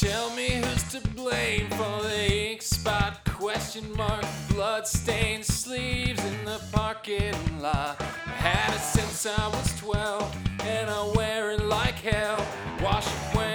Tell me who's to blame for the ink spot, question mark, blood stained sleeves in the parking lot. I had it since I was 12, and I wear it like hell. Wash it when